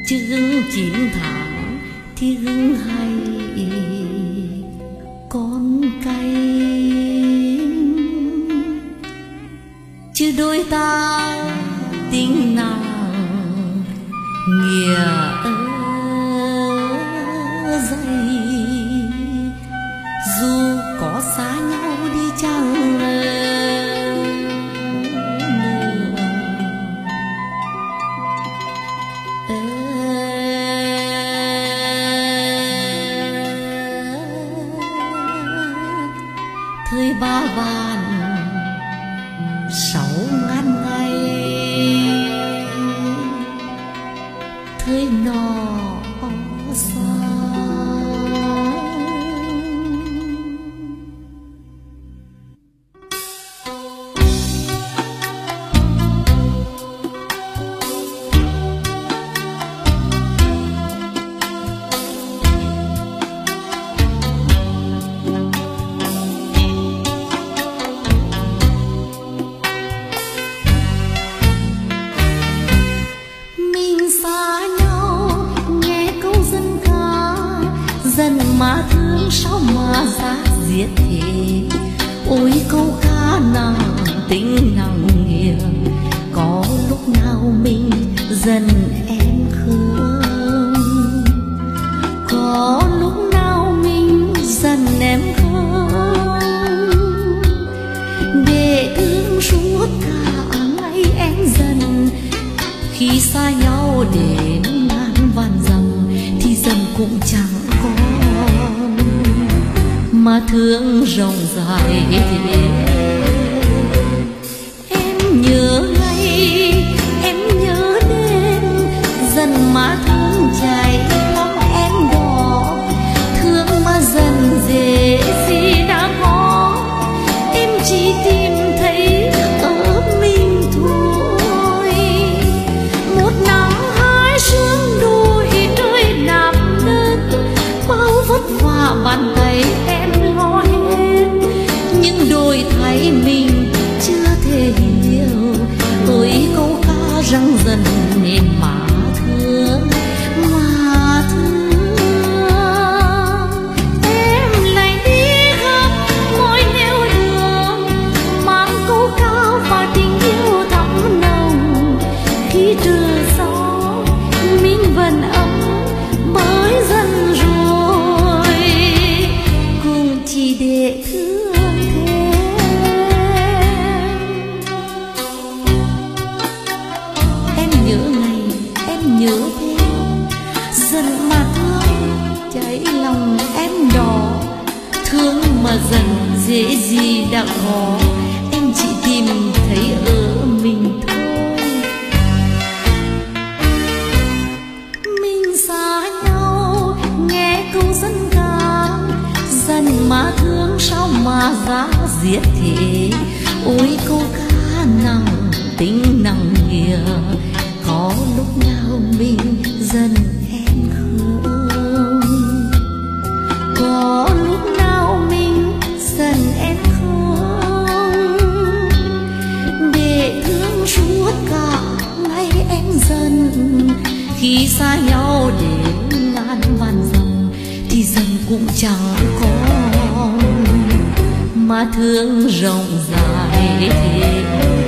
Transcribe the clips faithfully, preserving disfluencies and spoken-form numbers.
chứ gừng chín tháng thì gừng hay con cay, chứ đôi ta tình nàng nghĩa dày, dù có xa nhau đi chăng thời ba vạn sáu ngàn ngày, thời nọ xa. Dân mà thương sao mà ra giết thế, ôi câu ca nặng tình nặng nghĩa, có lúc nào mình dần em không, có lúc nào mình dần em không, để thương suốt cả ngày em dần, khi xa nhau đến ngàn vạn dặm thì dần cũng chẳng còn mà thương rộng dài. Em nhớ ngày em nhớ đêm, dần mà thương chảy lòng em đỏ, thương mà dần dễ gì đã có, em chỉ tìm thấy ở mình thôi. Một nắng hai sương đôi trời nằm đất, bao vất vả bàn tay em lo hết, nhưng đổi thay mình chưa thể hiểu, ôi câu ca răng dần nên mà thương mà thương. Em lại đi khắp mọi nẻo đường, mang câu ca và tình yêu thắm nồng, khi trời gió mình vẫn ấm mới dần rồi, cùng chỉ để thương thêm. Em nhớ ngày em nhớ thêm, dần mà thương cháy lòng em đỏ, thương mà dần dễ gì đã có, em chỉ tìm thấy ở mình thôi. Mình xa nhau nghe câu dân ca, dần mà thương sao mà giá giết thế, ôi câu ca nặng tình nặng nghĩa, có lúc nào mình dần em không, có lúc nào mình dần em không, để thương suốt cả ngày em dần, khi xa nhau đến ngàn vạn dặm thì dần cũng chẳng còn mà thương rộng dài thế.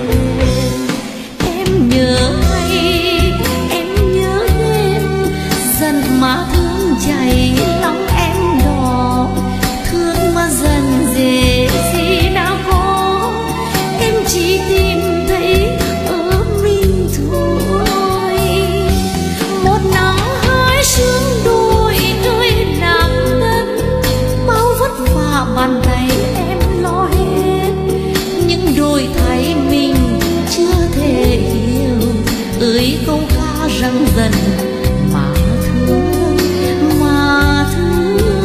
Em nhớ ngày em nhớ đêm, dần mà thương chảy lòng em đỏ, thương mà dần dễ gì đã có, em chỉ tìm thấy ở mình thôi. Một nắng hai sương đôi trời nằm đất, bao vất vả bàn tay em lo hết, nhưng đổi thay mình chưa thể hiểu, ơi câu ca răng dần mà thương mà thương.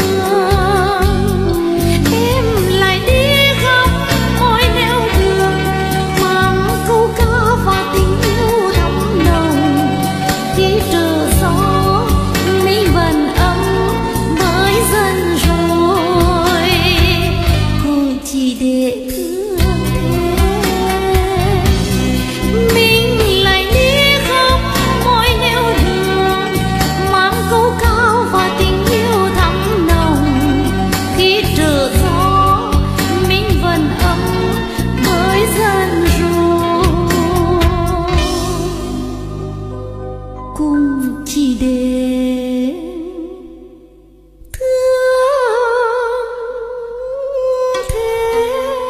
Em lại đi khắp mọi nẻo đường, mang câu ca và tình yêu thắm nồng, khi trời gió mình vẫn ấm mới dần rồi, cùng chỉ để thương thêm. Mình lại đi khắp mọi nẻo đường, cùng chỉ để thương thế.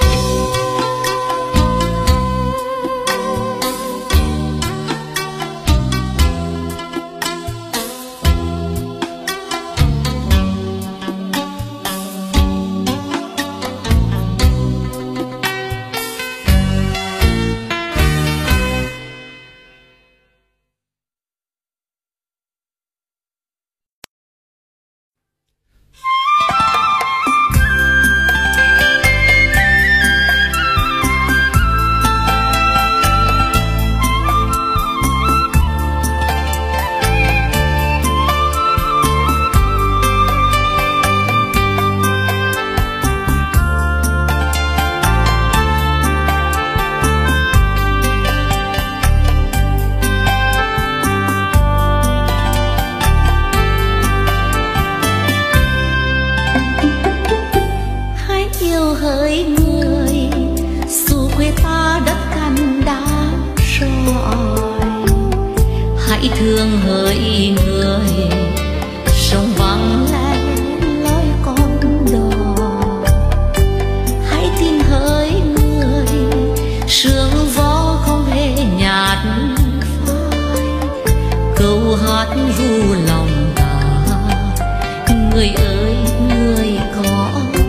Hỡi người dù quê ta đất cằn đá sỏi, hãy thương hỡi người sông vắng lẽ lối con đò. Hãy tin hỡi người sương gió không hề nhạt phai, câu hát ru lòng ta. Người ơi người có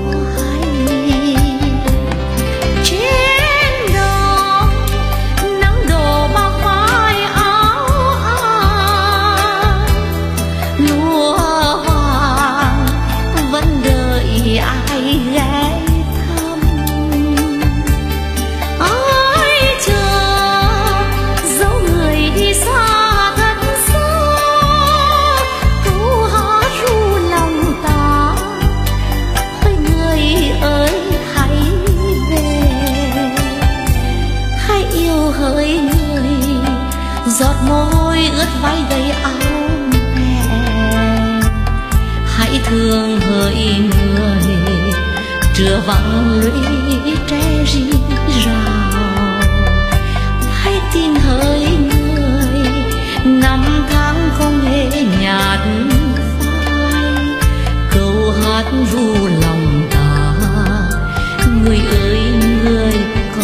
giọt môi ướt vai gầy áo mẹ. Hãy thương hỡi người trưa vắng lũy tre rì rào. Hãy tin hỡi người năm tháng không hề nhạt phai, câu hát ru lòng ta. Người ơi người có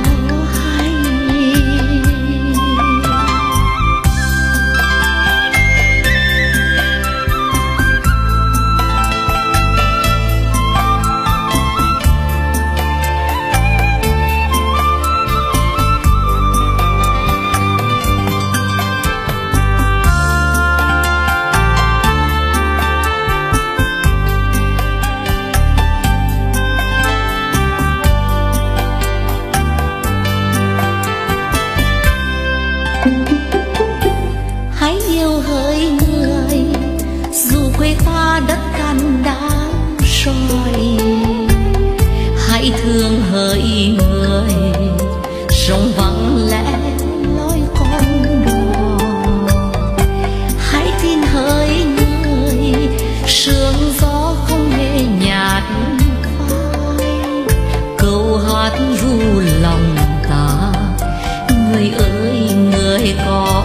đất cằn đá sỏi. Hãy thương hỡi người sông vắng lẽ lối con đò. Hãy tin hỡi người sương gió không hề nhạt phai, câu hát ru lòng ta. Người ơi người có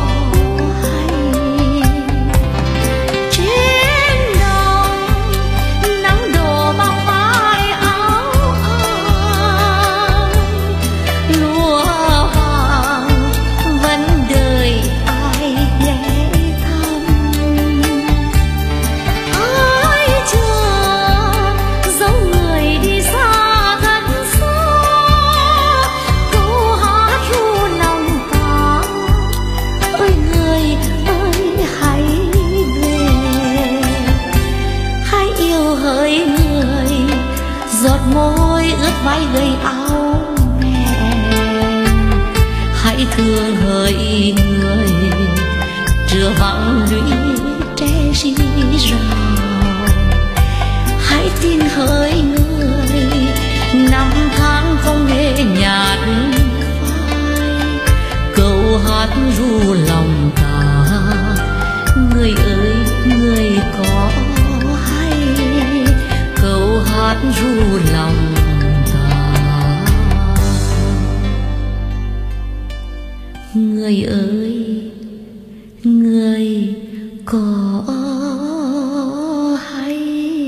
môi ướt vai gầy áo mẹ. Hãy thương hỡi người trưa vắng lũy tre rì rào. Hãy tin hỡi người năm tháng không hề nhạt phai, câu hát ru lòng ta. Người ơi người có hay câu hát ru lòng ta. Người ơi người có hay.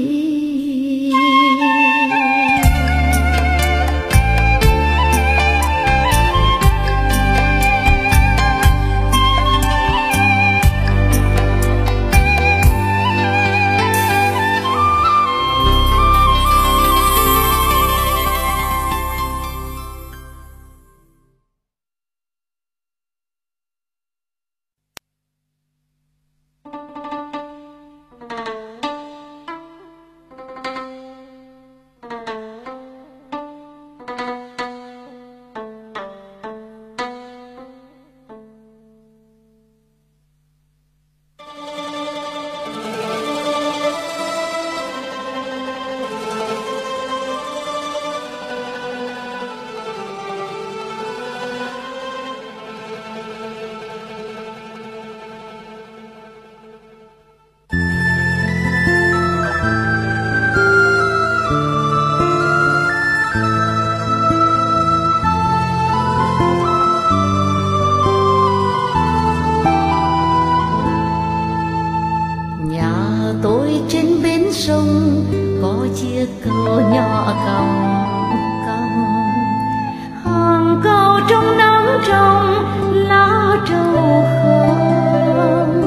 Chiếc cầu nhỏ cong cong, hàng cầu trong nắng trong lá trầu không.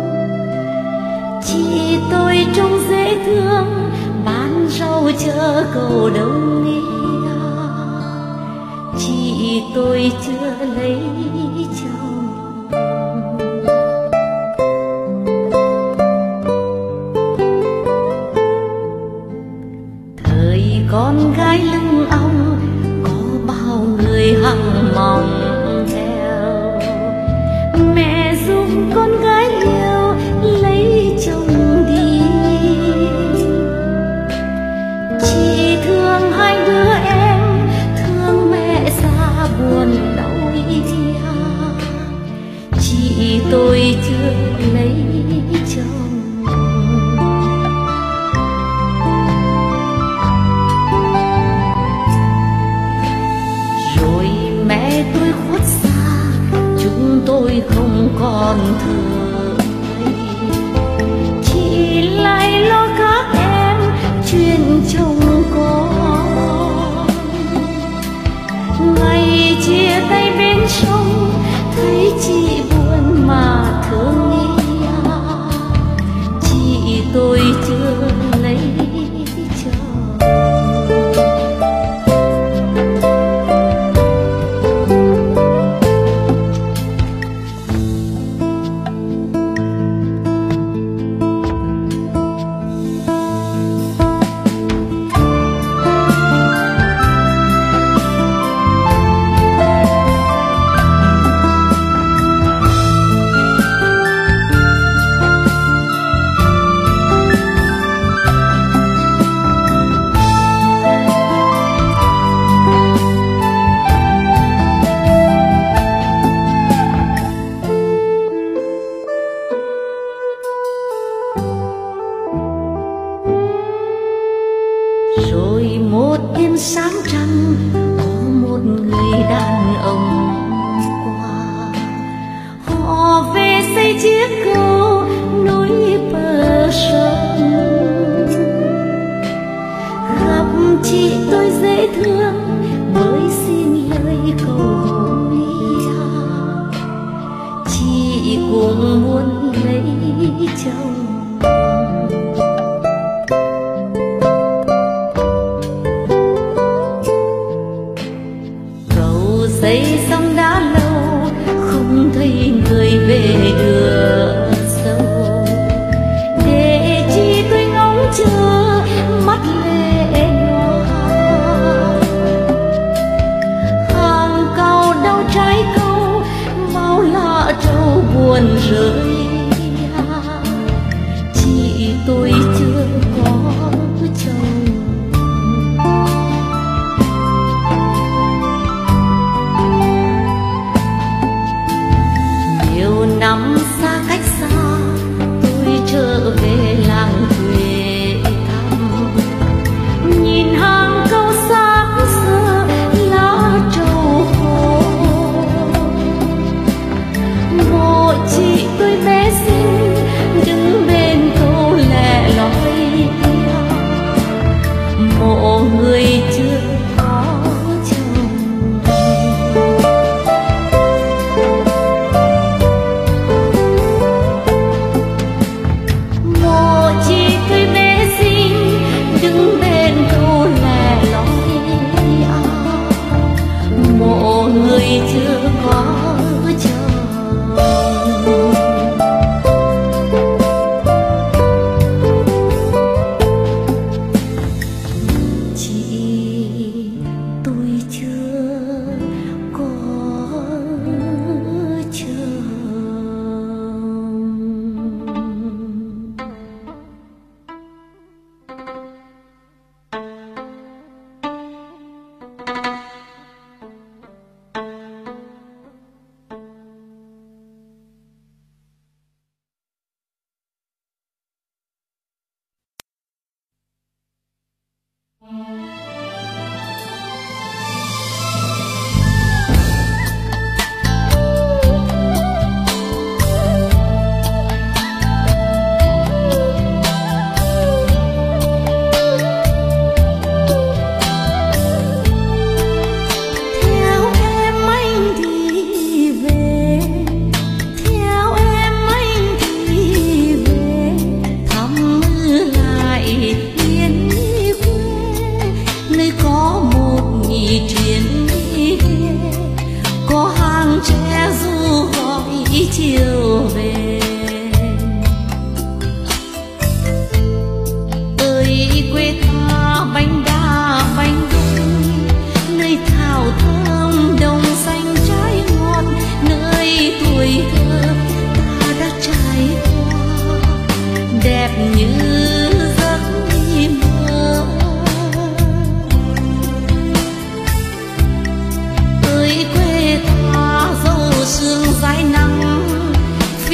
Chị tôi trông dễ thương, bán rau chờ cầu đông nghĩa. Chị tôi chưa lấy chồng. Con gái lưng ong có bao người hằng mong theo. Mẹ giúp con gái yêu lấy chồng đi. Chị thương hai đứa em, thương mẹ xa buồn đau thia. Chị tôi chưa lấy chồng. Tôi khuất xa, chúng tôi không còn thường thấy. Chị lại lo các em chuyện chồng con. Ngày chia tay bên sông, thấy chị buồn mà thương nghĩa. Chị tôi chưa lấy chồng. Rồi một đêm sáng trăng, có một người đàn ông qua. Họ về xây chiếc cầu nối bờ sông. Gặp chị tôi dễ thương, mới xin lời cầu hôn. Chị cũng muốn lấy chồng. Xây xong đã lâu, không thấy người về đưa dâu. Để chi tôi ngóng chờ, mắt lệ nhòa. Hàng cầu đau trái câu, bao lạ trâu buồn rơi. Chị tôi chưa có chồng. Năm xa cách xa, tôi trở về làng quê thăm. Nhìn hàng câu xác xưa lá trầu khô. Bộ chị tôi bé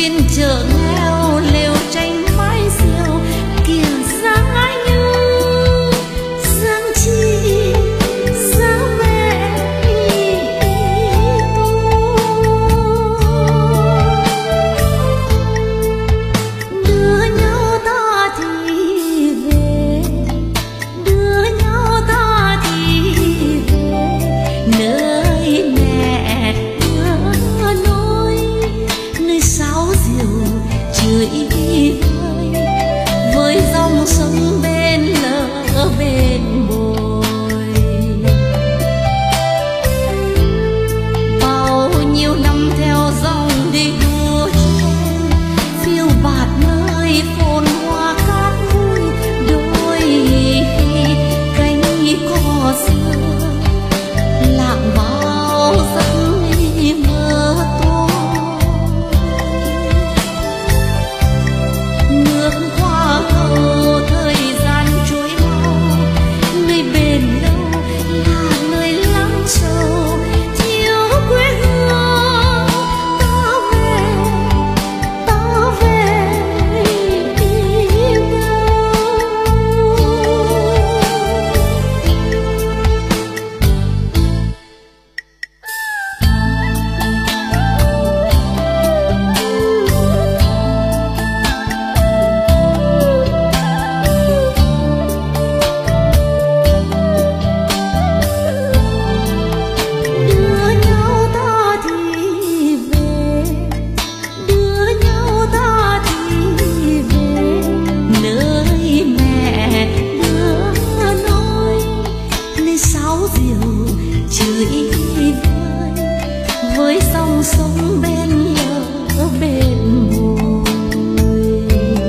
phiên chợ nghèo lều tranh mái rêu kìa dáng ai như dáng chi dáng mẹ đưa nhau ta thì về đưa nhau ta thì về nơi mẹ nhớ nôi nơi sáo diều chửi vơi với dòng sông bên lỡ bên bồi. Bao nhiêu năm theo dòng đi đua chen phiêu bạt nơi phồn hoa cát bụi đôi cánh cỏ xưa lạc vào giấc mơ tối. Nước qua cầu thời gian trôi mau nơi bền lâu là nơi lắng sâu thiếu quê hương. Ta về ta về tìm đâu. Đưa nhau ta thì về đưa nhau ta thì về nơi mẹ đưa nôi nơi sáo diều chửi vơi với dòng sông bên lỡ bên bồi.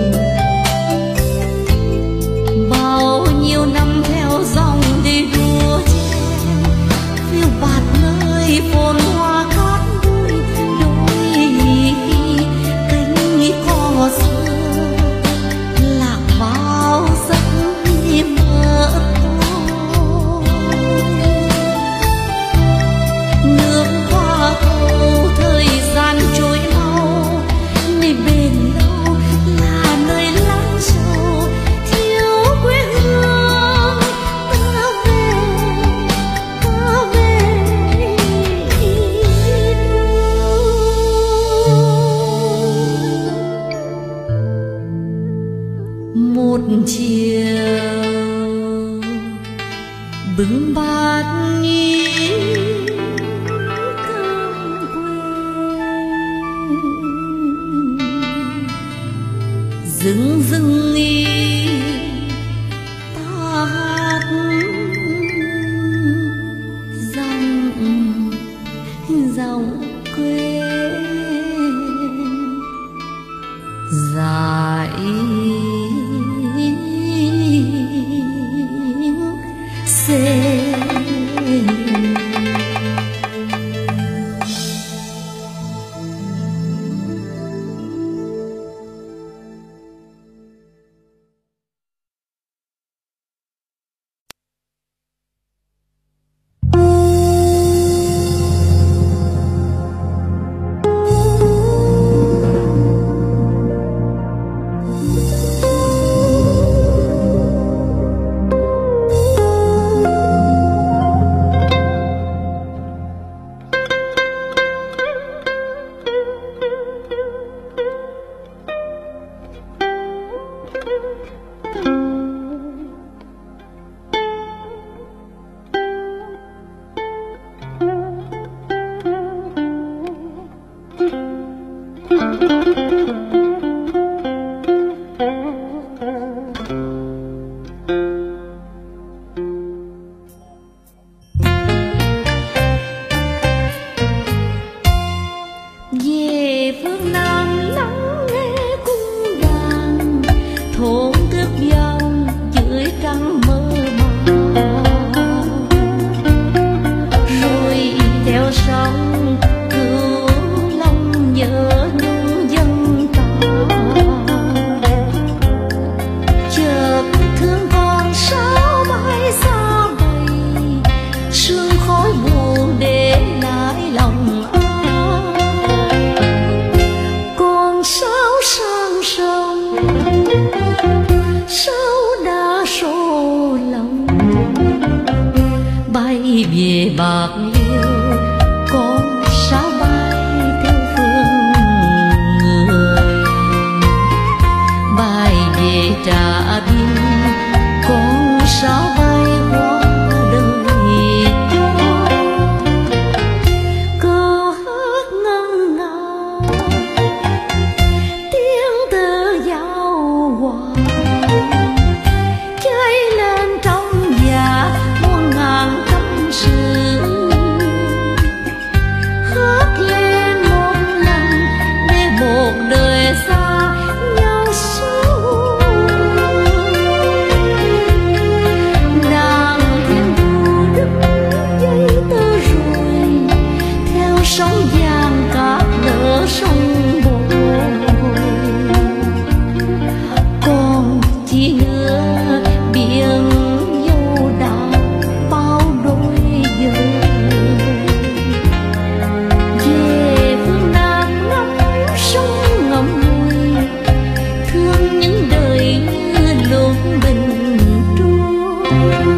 Bao nhiêu năm theo dòng đi đua chen phiêu bạt nơi phồn hoa cát bụi đôi cánh cỏ xưa lạc vào giấc mơ tối. Nước qua cầu thời gian trôi mau nơi bền lâu là nơi lắng sâu thiếu quê hương. Ta về ta về đâu. Một chiều bưng bát nghi cơm quê dưng dưng nghi ta hát dòng dòng quê dài xê. sao đã số lòng bay về bạc liêu, con sao bay theo phương người, bay về Trà Biên, con sao bay qua đời Chúa. Câu hát ngân nga tiếng từ giao hòa, cháy lên trong dạ muôn ngàn tâm sự, hát lên một lần để một đời xa nhau sâu. Nàng thiên thu đức dây tơ rồi, theo sóng vàng cát lỡ sông bồi. Còn chỉ hứa biển dâu đào bao đôi giờ, về phương Nam ngắm sông ngậm ngùi, thương những đời như lúc bình trôi.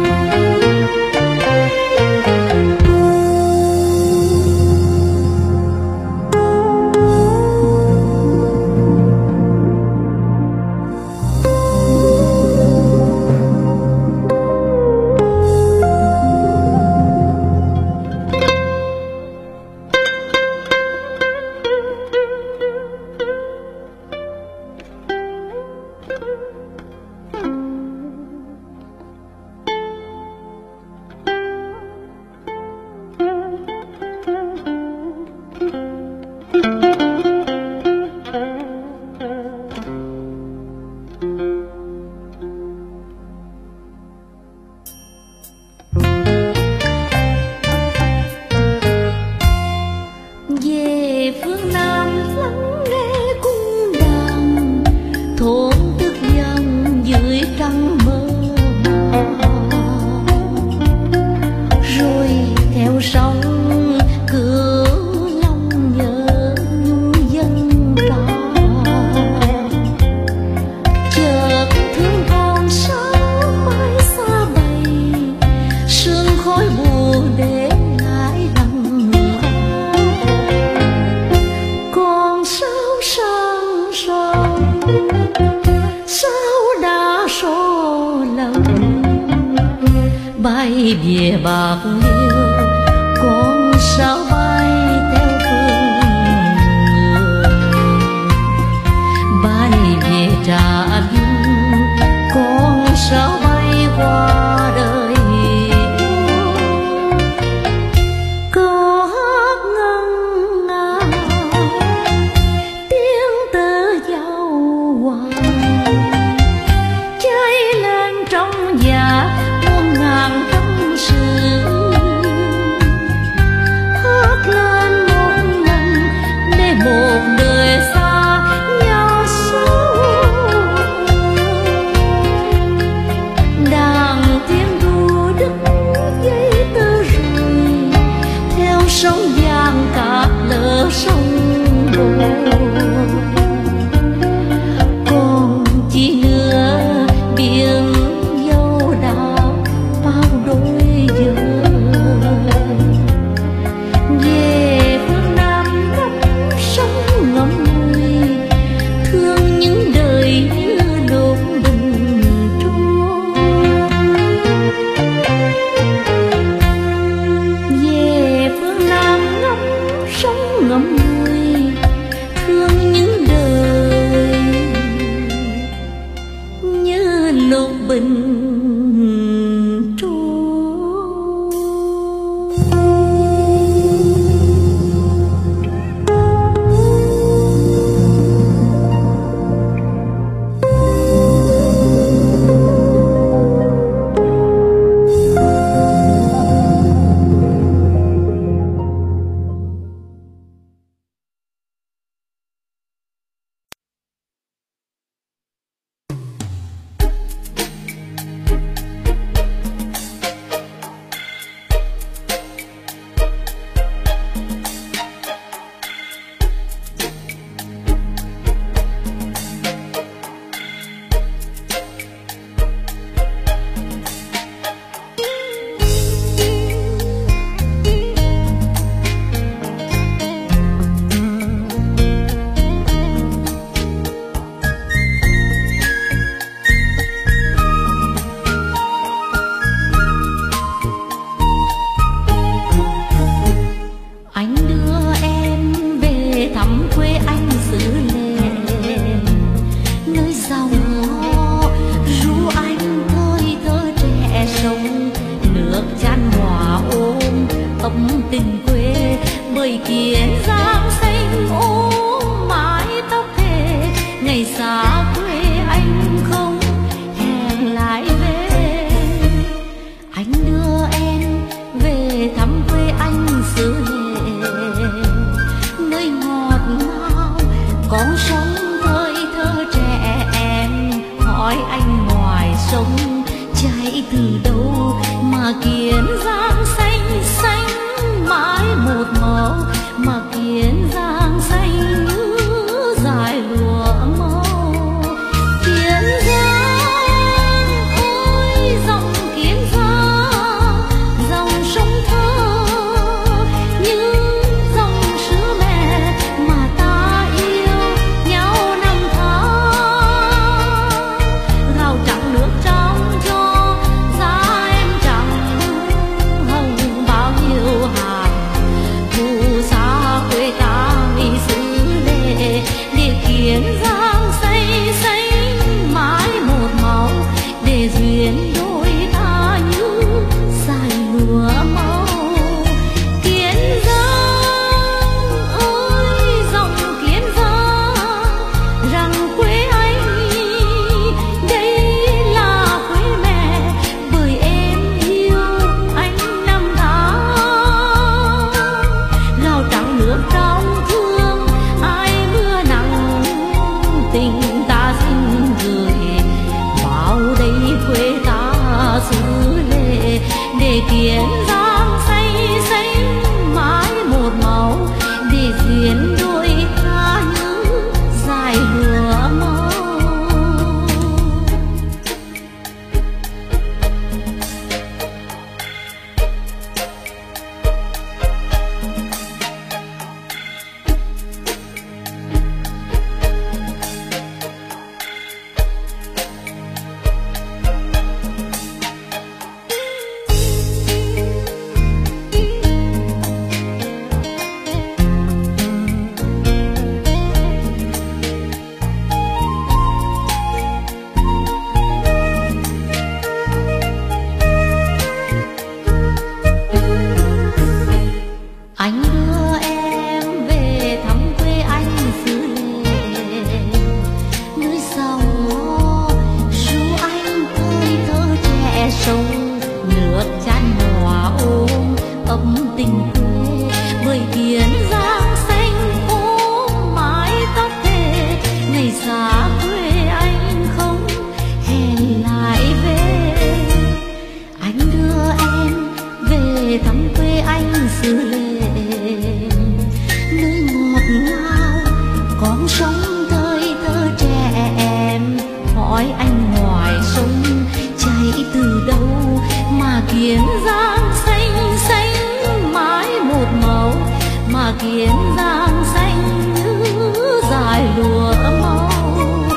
Về phương Nam lắng nghe cung đàn, thổn thức dần dưới trăng mơ màng, rồi theo sóng Cửu Long nhớ nhung dân ta. Chợt thương con sao mãi xa bầy, sương khói buồn để lại lặng hát. Con sao sang sông, sao đã số lòng bay về bạc liêu, con sao bay theo phương người, bay về Trà Biên, con sao bay qua đời. Câu hát ngân nga tiếng từ giao hòa, cháy lên trong dạ muôn ngàn tâm sự, hát lên một lần để một đời xa nhau sâu. bơi kiến giang xanh ôm mái tóc thề ngày xa quê anh không hẹn lại về. Anh đưa em về thăm quê anh xứ lệ, nơi ngọt ngào con sông thơi thơ trẻ em. Hỏi anh ngoài sông chảy từ đâu mà kiến giang xanh xanh mãi một màu, mà kiến giang xanh như dải lụa màu. Kiến giang ơi dòng kiến giang, dòng sông thơ như dòng sữa mẹ mà ta yêu nhau năm tháng. Gạo trắng nước trong cho da em trắng hồng bao nhiêu hạt phù sa quê ta vì xứ lệ. Để kiến giang say say mãi một màu, để duyên đôi ta như dải lụa màu. Kiến giang ơi dòng kiến giang, rằng quê anh đây là quê mẹ, bởi em yêu anh năm tháng. Gạo trắng nước trong thương ai mưa nắng, tình ta xin gửi vào đây quê ta xứ lệ. Để kiến giang say say mãi một màu, để duyên đôi ta như dải lụa màu. Anh đưa em về thăm quê anh xứ lệ, nơi sông ru anh ơi thơ trẻ sông nước chan hòa ôm ấm tình quê. Bởi kiến giang xanh ôm mái tóc thề ngày xa quê anh không hẹn lại về. Anh đưa em về thăm quê anh xứ lệ, nơi ngọt ngào con sông thơi thơ trẻ em. Hỏi anh ngoài sông chảy từ đâu mà kiến giang xanh xanh mãi một màu, mà kiến giang xanh như dải lụa màu.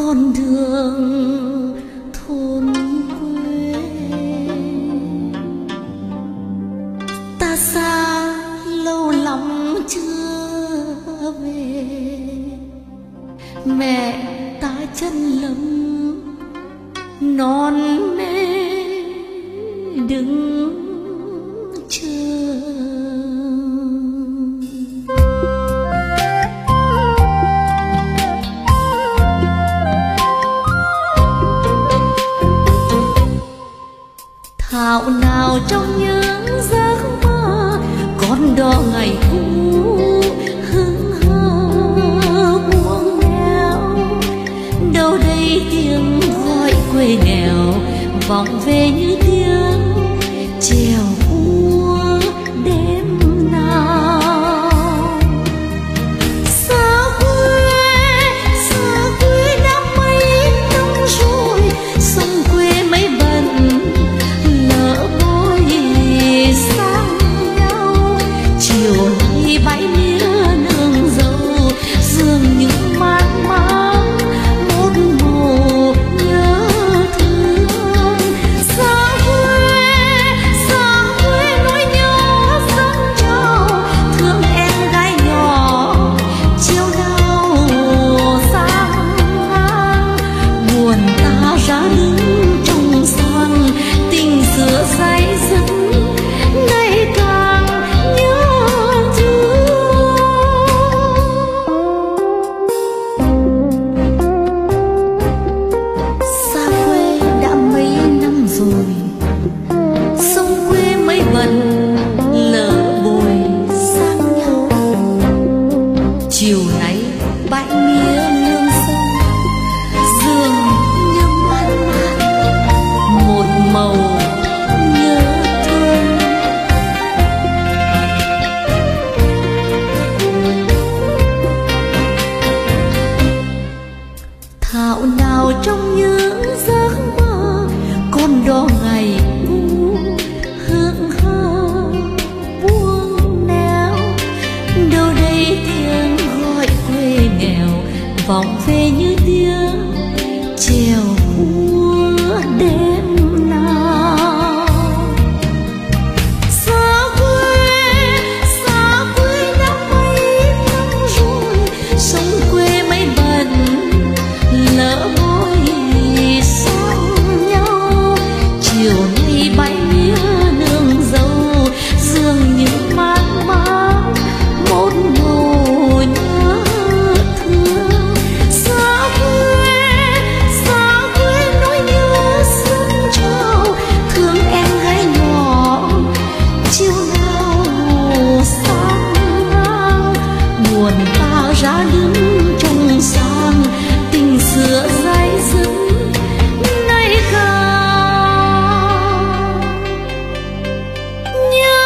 con đường thôn quê. Ta xa lâu lắm chưa về, mẹ ta chân lấm non nê đứng chờ. Thảo nào trong những giấc mơ con đò ngày cũ hững hờ buông neo, đâu đây tiếng gọi quê nghèo vọng về như tiếng chèo úa đêm nào. Xa quê, xa quê đã mấy năm rồi, sông quê mấy bận lỡ môi sang nhau. Chiều nay bãi mía nương dâu dường như mang máng một màu nhớ thương. Xa quê, xa quê nỗi nhớ dâng trào thương em gái nhỏ chiều nào sang ngang. Buồn ta ra đứng trong sân tình xưa say dứt nay càng nhớ thương. Xa quê đã mấy năm rồi, sông quê mấy bận lỡ bồi sang nhau. Chiều nay bãi mía nương sông dường như man man một màu nhớ thương. Thảo nào trong những giấc mơ con đò ngày cũ hững hờ buông neo, đâu đây tiếng gọi quê nghèo vọng về như tiếng chèo úa đêm nào. Xa quê, xa quê đã mấy năm rồi, sông quê mấy bận lỡ môi sang nhau. Chiều nay bãi mía nương dâu dường như mang máng một màu nhớ thương. Xa quê, xa quê nỗi nhớ dâng trào thương em gái nhỏ chiều nào sang ngang. Buồn ta ra đứng trong sang tình xưa dai dứt nay càng nhớ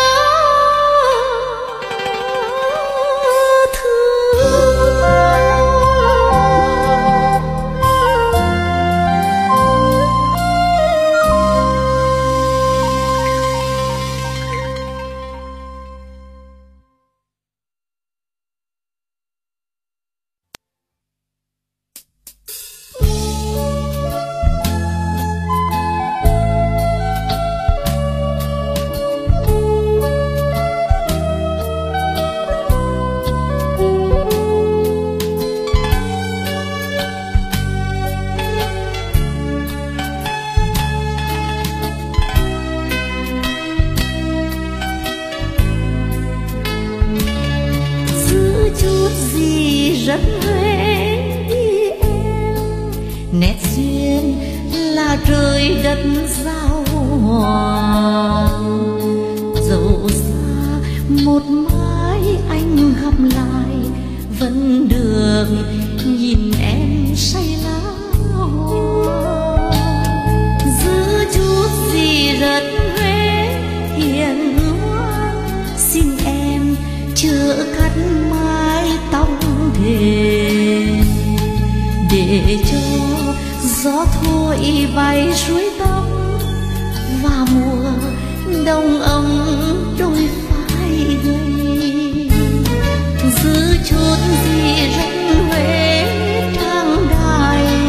rất huê ý em. Nét duyên là trời đất giao hòa, dẫu xa một mai anh gặp lại vẫn được nhìn em say lá hoa. Giữ chút gì rất huê hiền ngoan, xin em chớ cắt mái tóc thề để cho gió thổi bay suối tóc và mùa đông ấm đôi vai gầy. Giữ chút gì ranh huế trang đài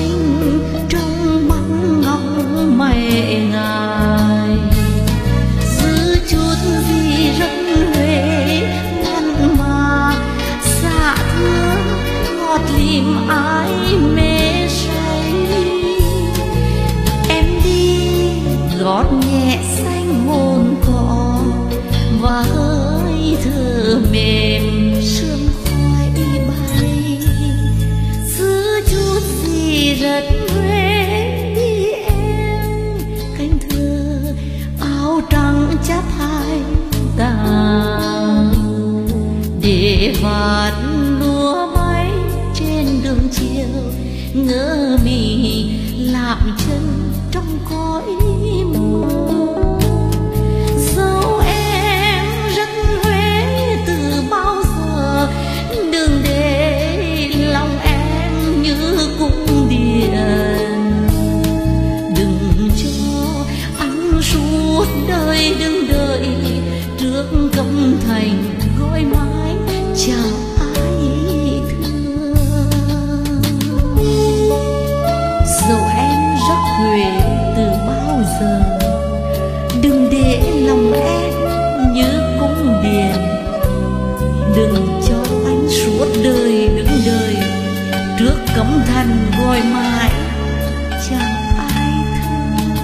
anh trong mắt ngọc mẹ ngài. Giữ chút gì rất huế ngăn mà dạ thương ngọt lìm ai mê say. Em đi gót nhẹ xanh hồn cỏ và hơi thở mềm sương khoai bay. Giữ chút gì rất huế đi em, cánh thơ áo trắng chắp hai tàng để vạt lúa bay trên đường chiều. Ngỡ mì lạm chân trong cõi mơ. Dẫu em rất huế từ bao giờ, đừng để lòng em như cung điện. Đừng cho anh suốt đời đứng đợi trước cổng thành gọi mãi chào ai thương. Dẫu em rất huế từ bao giờ, đừng để lòng em như cung điện. Đừng cho anh suốt đời đứng đợi trước cổng thành gọi mãi chào ai thương.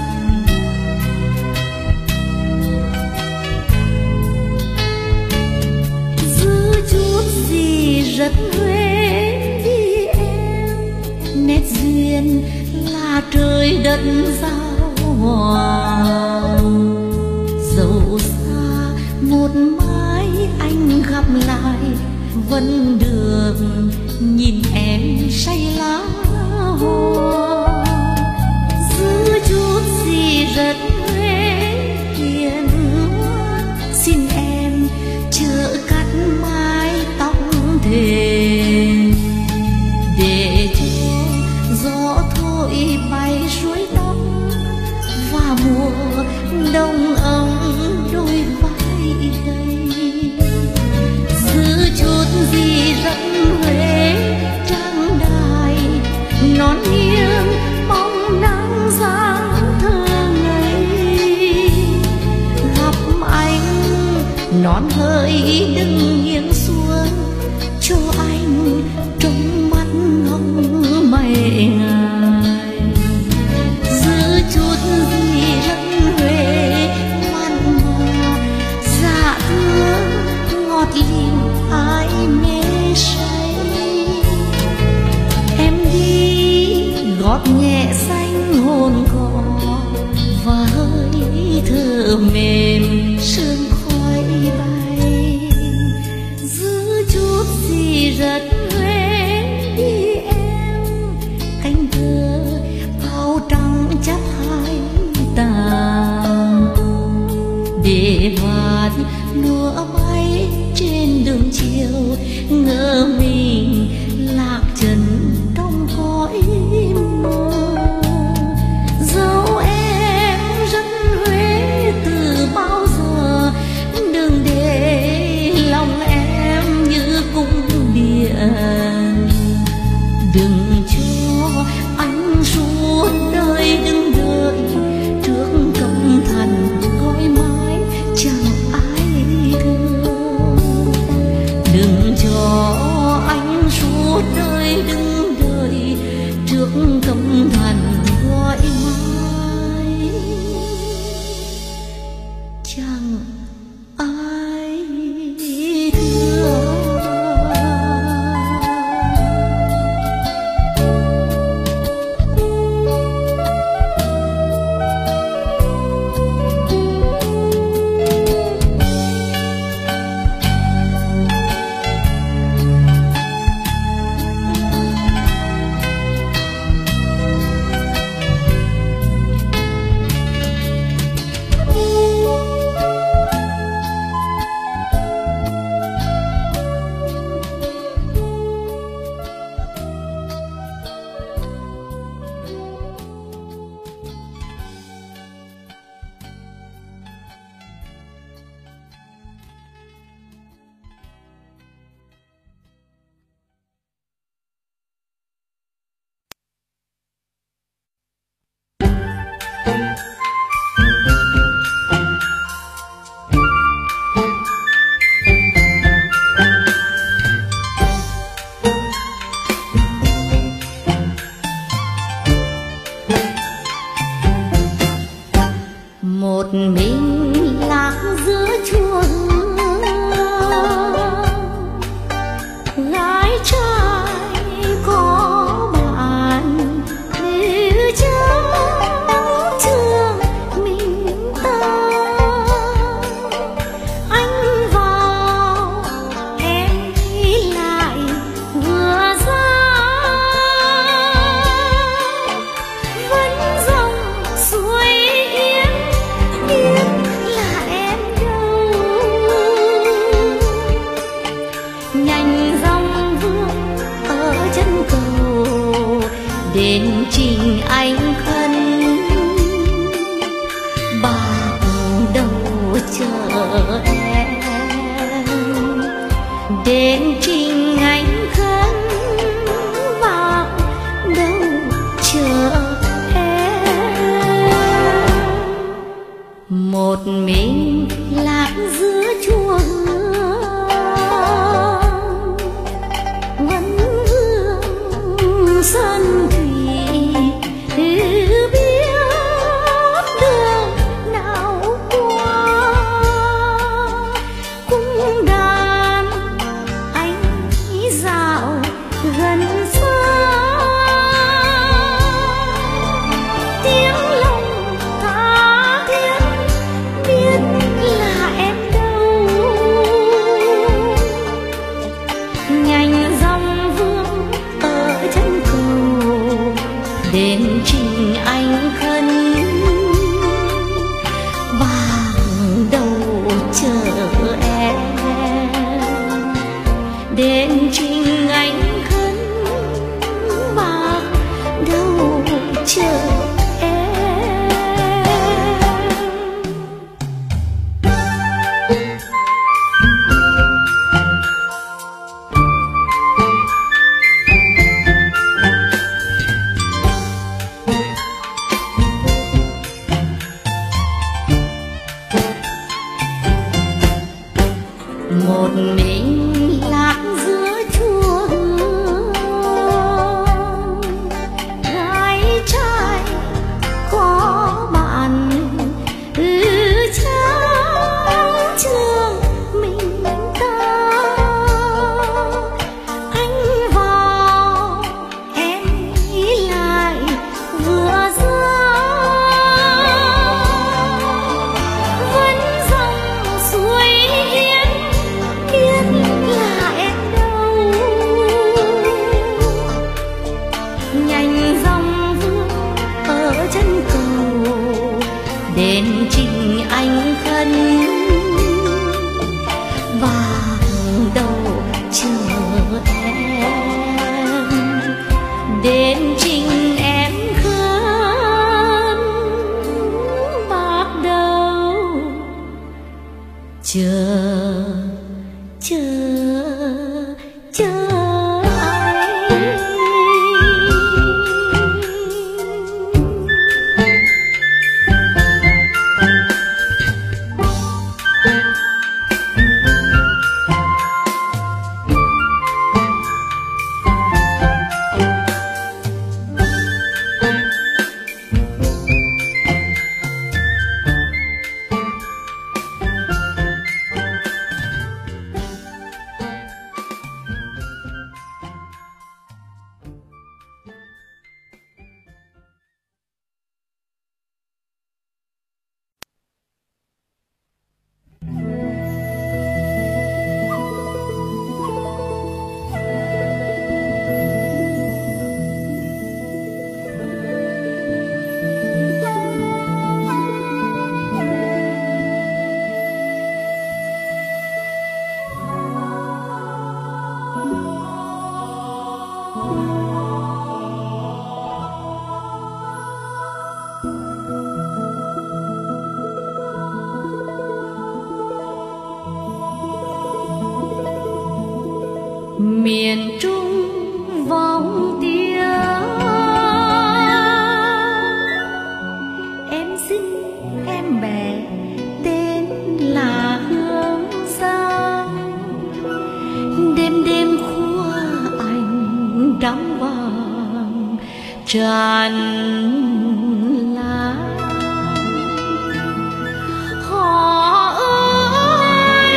Giữ chút gì rất huế đi em, nét duyên là trời đất giao hòa. Dẫu xa một mai anh gặp lại, vẫn được nhìn em say lá hoa. Giữ chút gì rất huế hiền ngoan, xin em chớ cắt mái tóc thề để cho gió thôi bay suối tóc và mùa đông ấm đôi vai gầy. Giữ chút gì rất huế trang đài non nghiêng mong nắng giáng thơ ngây. Gặp anh non hơi đừng nghiêng xuống cho anh trong mắt ngọc mẹ ngài. Giữ chút gì rất huế ngoan mà dạ thương ngọt lìm ai mê say. Em đi gót nhẹ xanh hồn cỏ và hơi thở mềm sương khói bay. Giữ chút gì rất huế đi em, cánh thơ áo trắng chắp hai tàng để vạt lúa bay trên đường chiều. Ngỡ mình lạc chân trong cõi mơ. Dẫu em rất huế từ bao giờ, đừng để lòng em như cung điện. Đừng cho anh suốt đời đứng đợi trước cổng thành gọi mãi chẳng ai thương. Đừng cho anh suốt đời đứng đợi trước cổng thành gọi mãi chẳng ai thương. trình anh khấn bạc đầu chờ em. Đến trình anh khấn bạc đầu chờ em. Một mình lạc giữa chùa vẫn hương sơn thủy, biết đường nào qua cung đàn anh dạo gần xa. Tiếng lòng tha thiết biết là em đâu, nhanh dòng vương ở chân cầu. Đến trình anh khấn vàng đầu chờ em. Đến trình anh khấn vàng đầu chờ em. Một mình lạc giữa chùa hương, gái trai có bạn ừ trắng trường mình ta. Anh vào em ý lại vừa ra, vẫn dòng suối hiến biết là em đâu. Nhanh dòng vương ở chân cầu. Đến trình anh khấn vàng đầu chờ em. Đến trình em khấn bạc đầu chờ chờ chờ anh. Miền Trung vòng tiếng em xin em bé tên là Hương Giang. Đêm đêm khua anh đắm vàng tràn lá. Họ ơi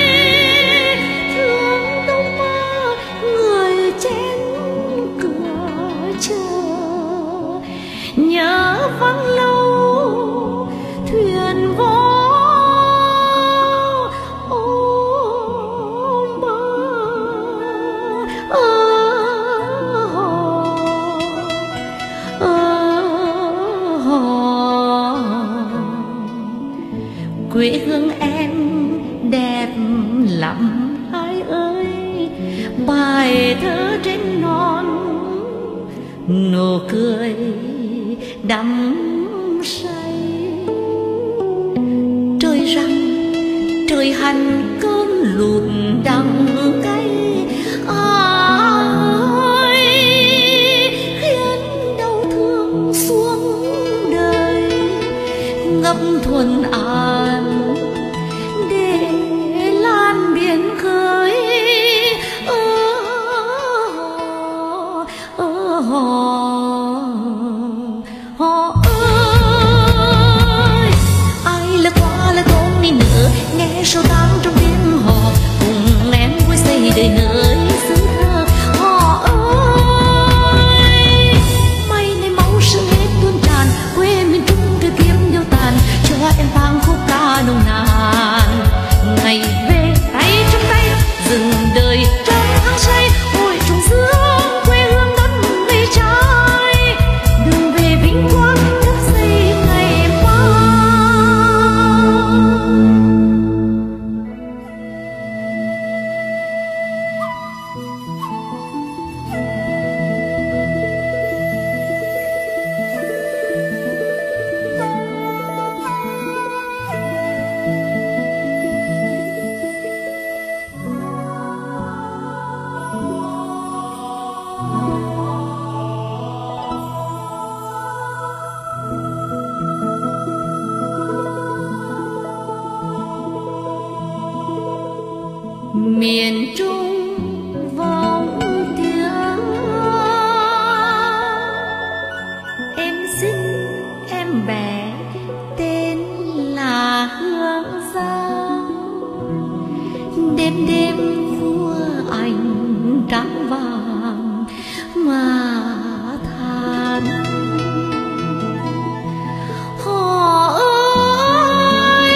thương đông mơ người trên cửa chờ, nhớ vắng lâu thuyền vô ôm bờ ở hồ ở hồ. Quê hương em đẹp lắm ai ơi, bài thơ trên non nụ cười đắm say. Trời răng trời hành cơn lụt đắng cay, ai khiến đau thương xuống đời. Ngập thuần an để lan biển khơi, ơ ơ họ ơi. Ai là qua là không đi nữa, nghe sâu tang trong tiếng họ, cùng em vui xây đời nơi xứ thơ. Họ ơi, mây này máu sương hết tuôn tràn, quê miền Trung đưa kiếm điêu tàn, cho em vang khúc ca nồng nàn. Ngày về tay trong tay dừng đời trong hăng say, ôi trùng dương quê hương đất mây trái. Đường về vinh quang đất xây ngày mai. Miền Trung vọng tiếng, em xin em bé tên là Hương Giang. Đêm đêm vua anh trắng vàng mà than. Họ ơi,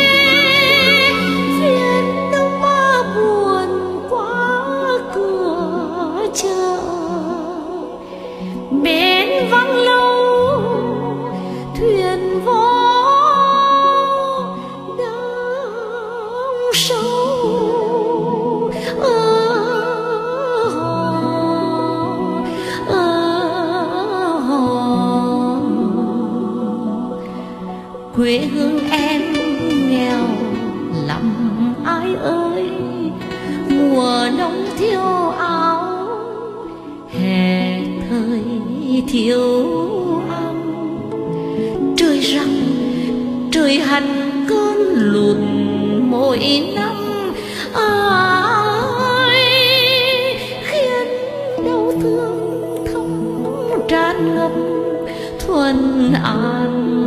phiền đông ba buồn qua cửa chợ, bên vắng lâu thuyền vó đang sâu. Ơ quê hương em nghèo lắm ai ơi, mùa đông thiếu áo, hè thời thiếu ăn. Trời răng trời hành cơn lụt mỗi năm, ai khiến đau thương thấm tràn ngập thuần an.